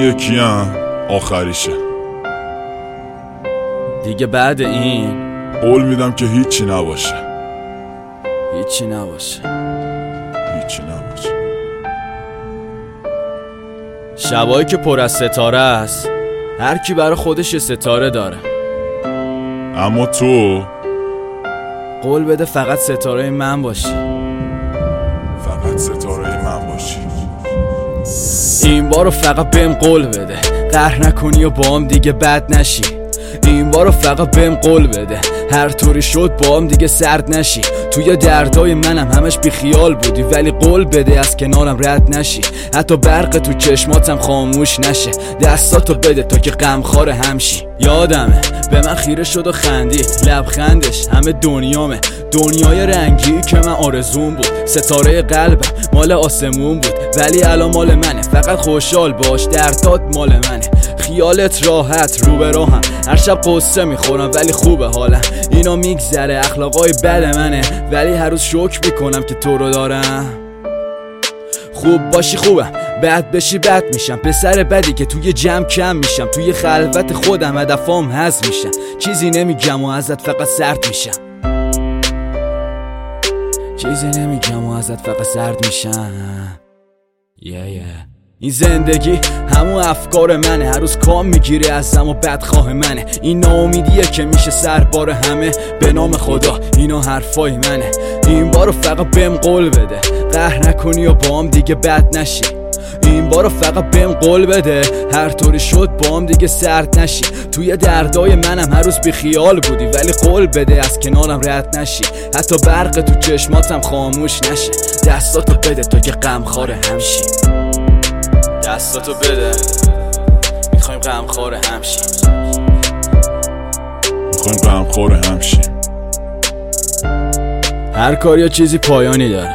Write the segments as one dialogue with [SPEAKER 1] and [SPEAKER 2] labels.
[SPEAKER 1] یکیم آخریشه
[SPEAKER 2] دیگه. بعد این
[SPEAKER 1] قول میدم که هیچی نباشه.
[SPEAKER 2] هیچی نباشه.
[SPEAKER 1] هیچی نباشه.
[SPEAKER 2] شبایی که پر از ستاره است، هر کی برای خودش یه ستاره داره.
[SPEAKER 1] اما تو
[SPEAKER 2] قول بده فقط ستاره من باشی.
[SPEAKER 1] فقط ستاره من باشی.
[SPEAKER 2] این بارو فقط بهم قول بده، قهر نکنی و با هم دیگه بد نشی. این بارو فقط بهم قول بده، هر طوری شد با هم دیگه سرد نشی. توی دردای منم همش بی خیال بودی، ولی قول بده از کنارم رد نشی. حتی برق تو چشماتم خاموش نشه. دستاتو بده تا که غمخوار همشی. یادمه به من خیره شد و خندی، لبخندش همه دنیامه. دنیای رنگی که من آرزوم بود، ستاره قلبم مال آسمون بود، ولی الان مال منه. فقط خوشحال باش، دردات مال منه. خیالت راحت رو به راهم، هر شب قصه میخورم ولی خوبه حالم. اینا میگذره، اخلاقای بد منه، ولی هر روز شکر میکنم که تو رو دارم. خوب باشی خوبم، بد بشی بد میشم. پسر بدی که توی جمع کم میشم، توی خلوت خودم هدفام حذف میشن. چیزی نمیگم و ازت فقط سرد میشم. چیزی نمیگم و ازت فقط سرد میشم. این زندگی همون افکار منه، هر روز کام میگیره ازم و بدخواه منه. این ناامیدیه که میشه سربار همه. به نام خدا اینا حرفای منه. این بارو فقط بهم قول بده، قهر نکنی و با هم دیگه بد نشی. این بارو فقط بهم قول بده، هر طوری شد با هم دیگه سرد نشی. توی دردای منم هر روز بی خیال بودی، ولی قول بده از کنارم رد نشی. حتی برق تو چشماتم خاموش نشه. دستاتو بده تا که غمخوار همشی. دستاتو بده، میخوایم غمخوار همشی.
[SPEAKER 1] میخوایم غمخوار همشی.
[SPEAKER 2] هر کاری یا چیزی پایانی داره،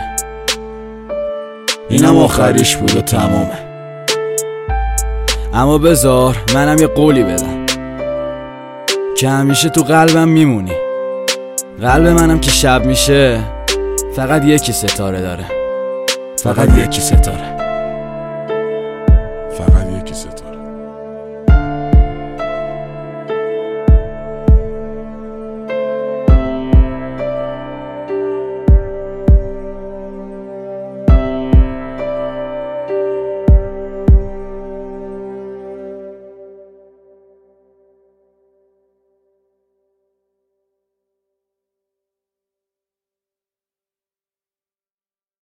[SPEAKER 2] اینم آخریش بود و تمامه. اما بذار منم یه قولی بدم که همیشه تو قلبم میمونی. قلب منم که شب میشه فقط یکی ستاره داره. فقط یکی ستاره.
[SPEAKER 1] فقط یکی ستاره.